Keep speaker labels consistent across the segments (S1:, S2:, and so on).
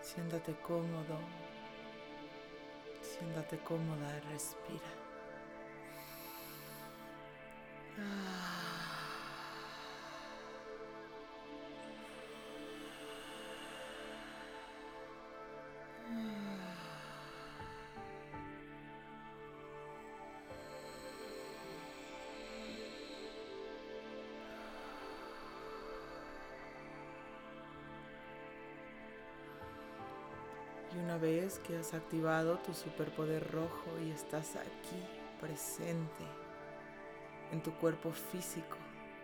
S1: Siéntate cómodo, siéntate cómoda y respira. Y una vez que has activado tu superpoder rojo y estás aquí presente en tu cuerpo físico,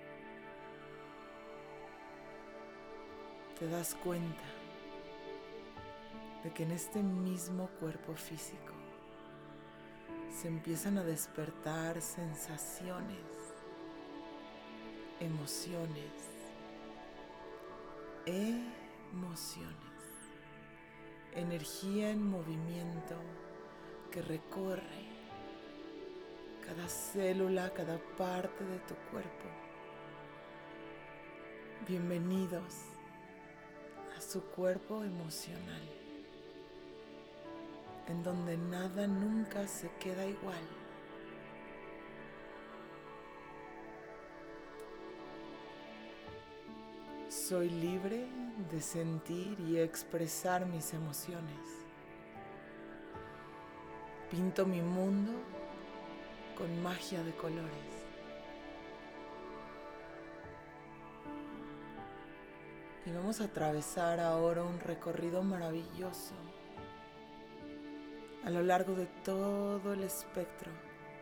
S1: te das cuenta de que en este mismo cuerpo físico se empiezan a despertar sensaciones, emociones, energía en movimiento que recorre cada célula, cada parte de tu cuerpo. Bienvenidos a su cuerpo emocional, en donde nada nunca se queda igual. Soy libre de sentir y expresar mis emociones. Pinto mi mundo con magia de colores. Y vamos a atravesar ahora un recorrido maravilloso a lo largo de todo el espectro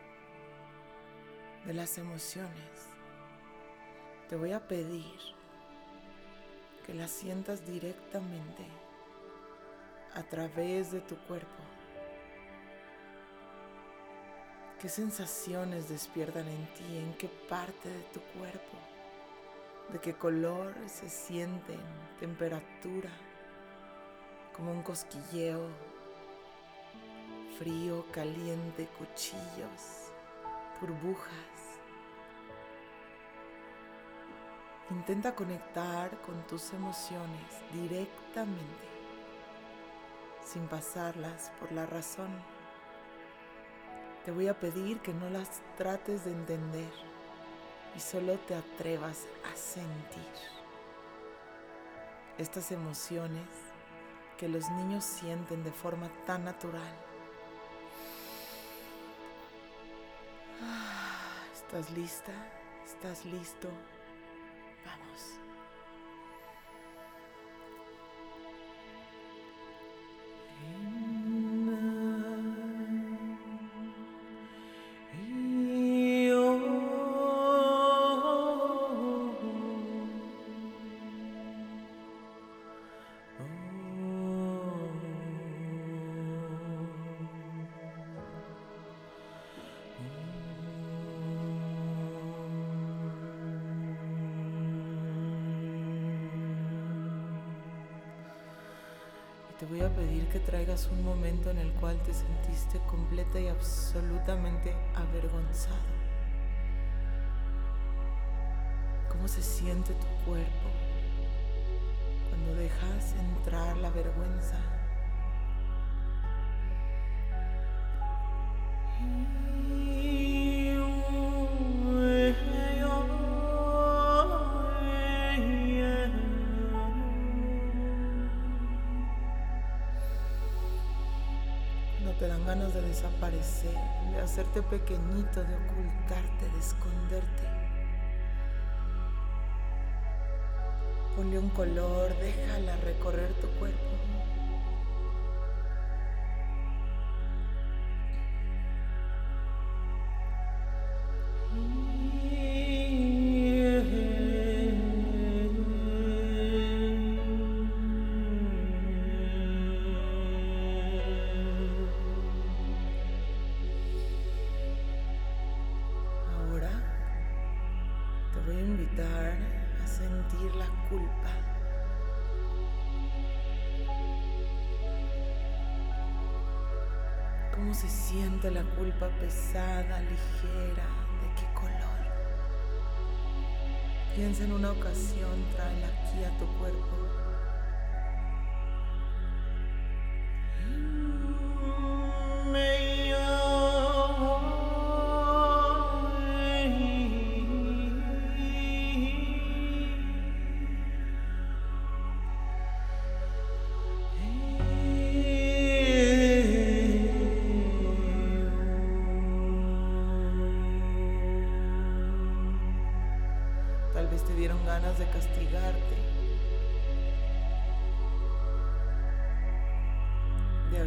S1: de las emociones. Te voy a pedir que las sientas directamente a través de tu cuerpo. ¿Qué sensaciones despiertan en ti? ¿En qué parte de tu cuerpo? ¿De qué color se sienten? ¿Temperatura? ¿Como un cosquilleo? ¿Frío, caliente, cuchillos, burbujas? Intenta conectar con tus emociones directamente, sin pasarlas por la razón. Te voy a pedir que no las trates de entender y solo te atrevas a sentir estas emociones que los niños sienten de forma tan natural. ¿Estás lista? ¿Estás listo? Vamos. Te voy a pedir que traigas un momento en el cual te sentiste completa y absolutamente avergonzado. ¿Cómo se siente tu cuerpo cuando dejas entrar la vergüenza? Te dan ganas de desaparecer, de hacerte pequeñito, de ocultarte, de esconderte. Ponle un color, déjala recorrer tu cuerpo. A sentir la culpa. ¿Cómo se siente la culpa? Pesada, ligera, ¿de qué color? Piensa en una ocasión, tráela aquí a tu cuerpo.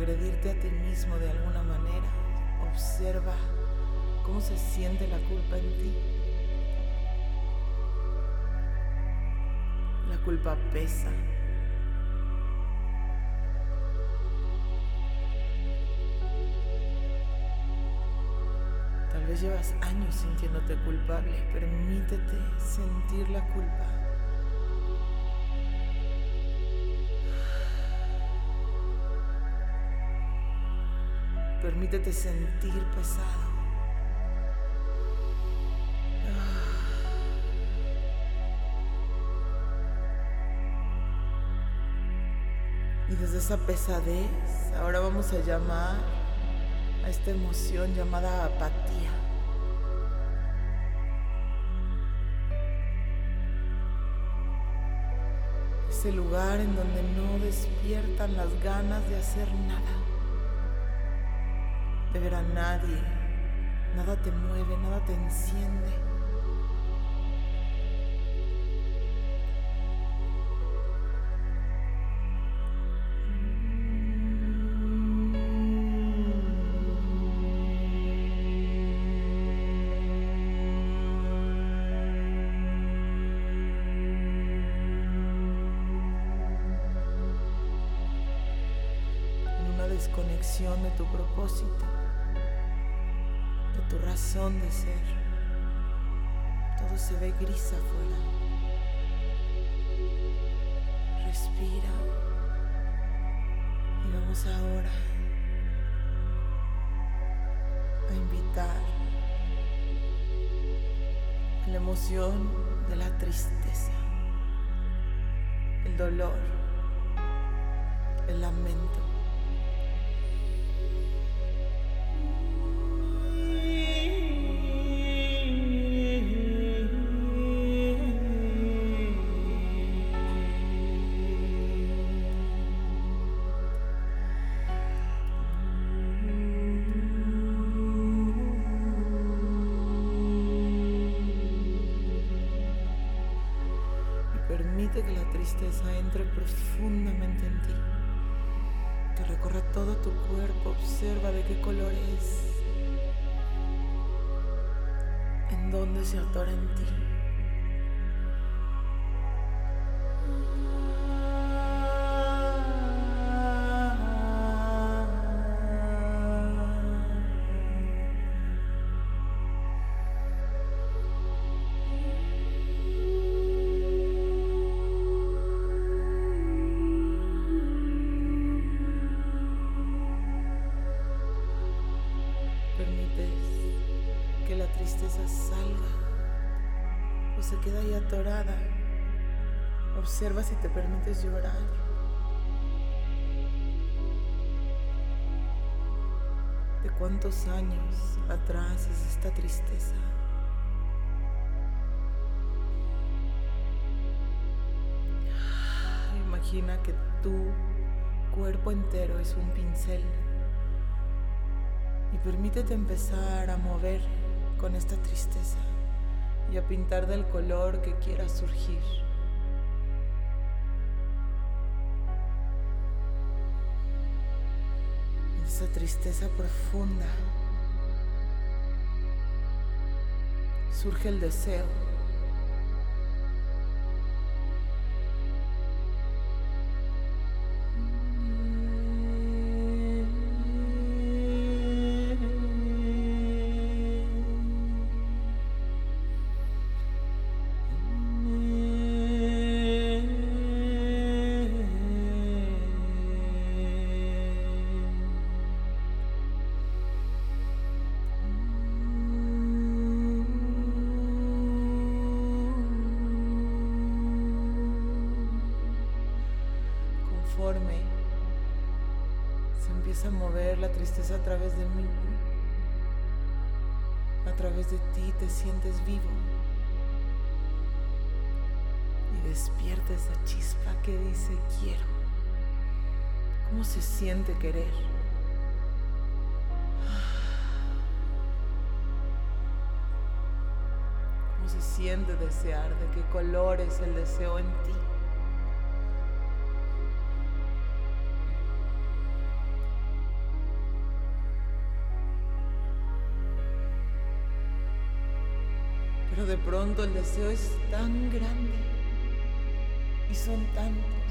S1: agredirte a ti mismo de alguna manera, observa cómo se siente la culpa en ti. La culpa pesa. Tal vez llevas años sintiéndote culpable. Permítete sentir la culpa. Permítete sentir pesado. Y desde esa pesadez, ahora vamos a llamar a esta emoción llamada apatía. Ese lugar en donde no despiertan las ganas de hacer nada, de ver a nadie, nada te mueve, nada te enciende. Desconexión de tu propósito, de tu razón de ser. Todo se ve gris afuera. Respira y vamos ahora a invitar a la emoción de la tristeza, el dolor, el lamento. Permite que la tristeza entre profundamente en ti, que recorra todo tu cuerpo. Observa de qué color es, en dónde se atora en ti. Que la tristeza salga o se queda ahí atorada. Observa si te permites llorar. ¿De cuántos años atrás es esta tristeza? Imagina que tu cuerpo entero es un pincel. Y permítete empezar a mover con esta tristeza y a pintar del color que quiera surgir. Esa tristeza profunda surge el deseo. Conforme se empieza a mover la tristeza a través de mí, a través de ti, te sientes vivo y despierta esa chispa que dice quiero. ¿Cómo se siente querer? ¿Cómo se siente desear? ¿De qué color es el deseo en ti? Pero de pronto el deseo es tan grande y son tantos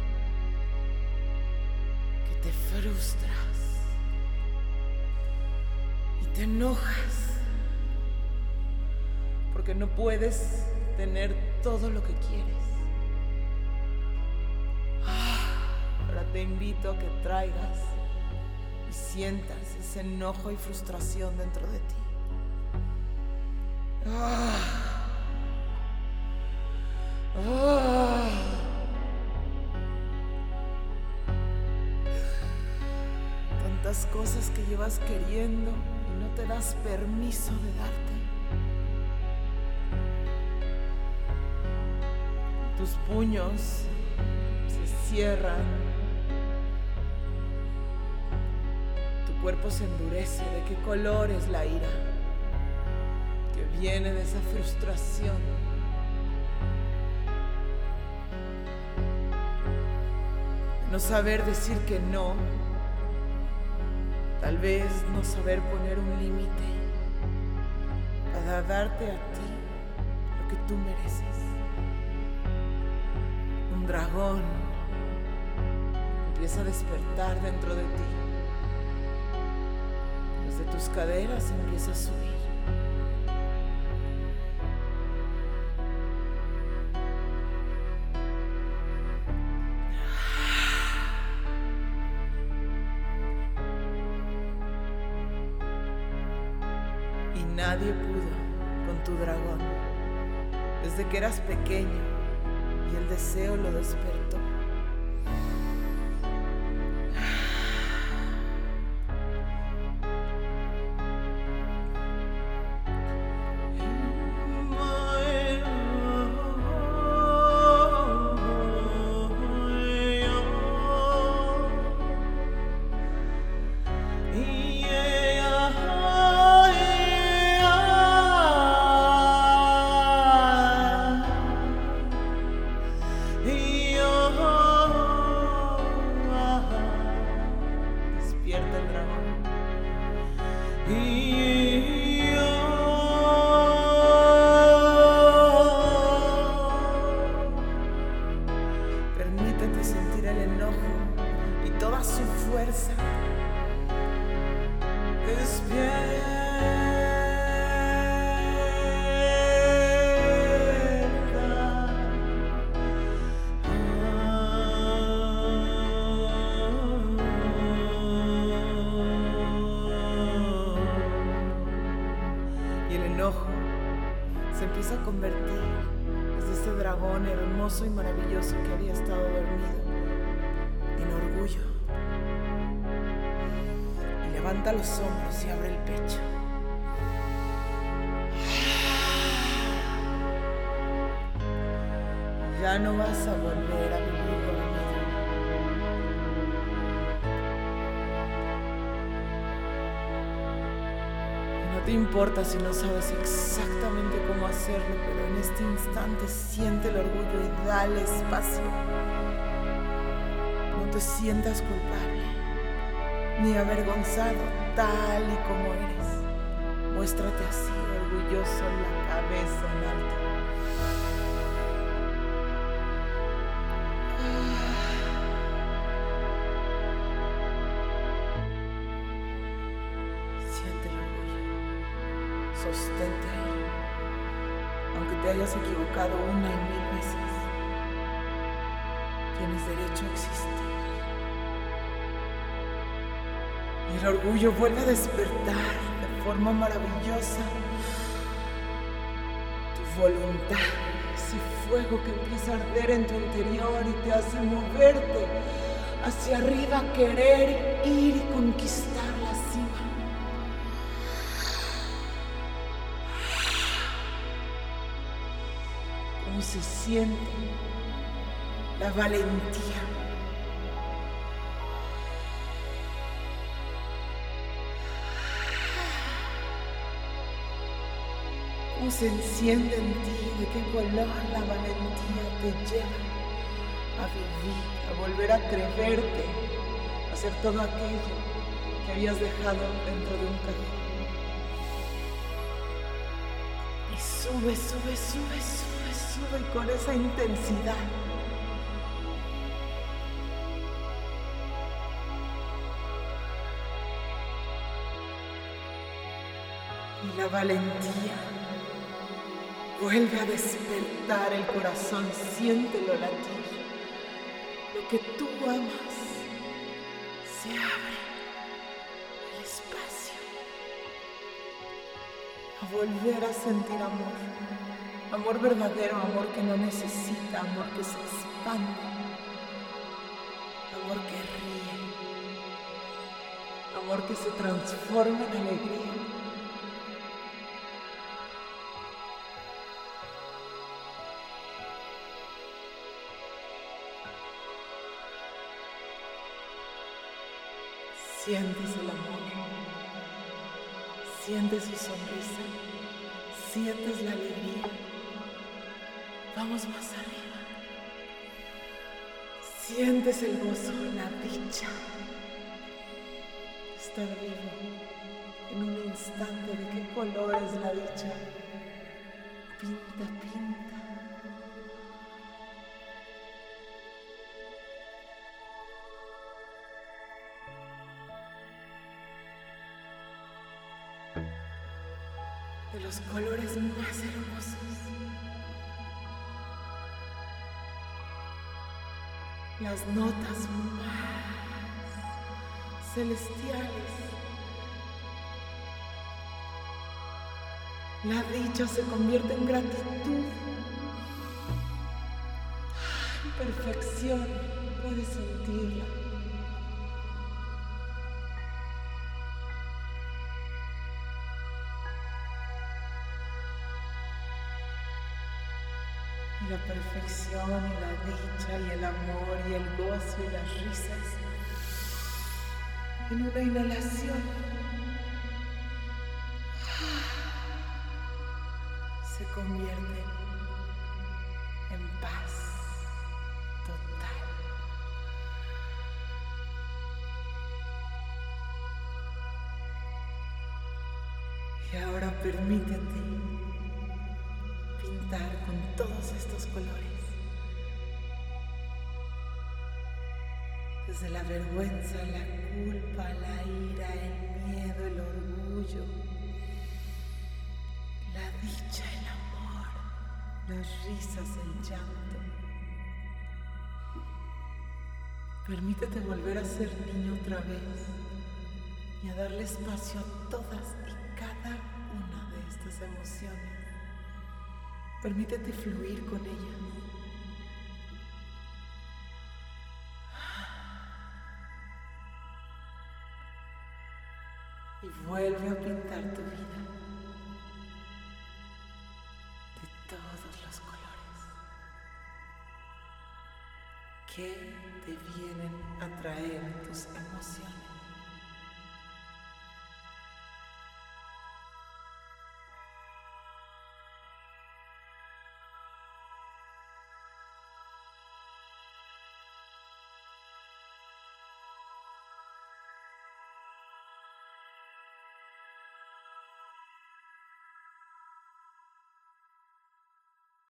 S1: que te frustras y te enojas porque no puedes tener todo lo que quieres. Ahora te invito a que traigas y sientas ese enojo y frustración dentro de ti. Tantas cosas que llevas queriendo y no te das permiso de darte. Tus puños se cierran, tu cuerpo se endurece. ¿De qué color es la ira? Que viene de esa frustración. De no saber decir que no, tal vez no saber poner un límite para darte a ti lo que tú mereces. Un dragón empieza a despertar dentro de ti. Desde tus caderas empieza a subir. Y nadie pudo con tu dragón desde que eras pequeño. Y el deseo lo despertó. Despierta el dragón. Permítete sentir el enojo y toda su fuerza. Despierta. Y el enojo se empieza a convertir desde ese dragón hermoso y maravilloso que había estado dormido en orgullo. Y levanta los hombros y abre el pecho. Ya no vas a volver a vivir dormido. No te importa si no sabes exactamente cómo hacerlo, pero en este instante siente el orgullo y dale espacio. No te sientas culpable ni avergonzado, tal y como eres. Muéstrate así, orgulloso, la cabeza en alto. Siente el orgullo. Sostente ahí, aunque te hayas equivocado 1 y 1000 veces. Tienes derecho a existir. Y el orgullo vuelve a despertar de forma maravillosa. Tu voluntad, ese fuego que empieza a arder en tu interior y te hace moverte hacia arriba, querer ir y conquistar la cima. ¿Cómo se siente la valentía? ¿Cómo se enciende en ti? ¿De qué color la valentía te lleva a vivir, a volver a atreverte a hacer todo aquello que habías dejado dentro de un cajón? Y sube, sube, sube, sube, sube con esa intensidad. Y la valentía vuelve a despertar el corazón, siéntelo latir. Lo que tú amas se abre el espacio a volver a sentir amor. Amor verdadero, amor que no necesita, amor que se expande, amor que ríe, amor que se transforma en alegría. Sientes el amor, sientes su sonrisa, sientes la alegría. Vamos más arriba. Sientes el gozo, la dicha. Estar vivo en un instante. ¿De qué color es la dicha? Pinta, pinta. De los colores más hermosos, las notas más celestiales. La dicha se convierte en gratitud, en perfección. Puedes sentirla. Y la perfección y la dicha y el amor y el gozo y las risas en una inhalación se convierten en paz total. Y ahora permítete pintar con todos estos colores. Desde la vergüenza, la culpa, la ira, el miedo, el orgullo, la dicha, el amor, las risas, el llanto. Permítete volver a ser niño otra vez y a darle espacio a todas y cada una de estas emociones. Permítete fluir con ellas. Y vuelve a pintar tu vida de todos los colores que te vienen a traer tus emociones.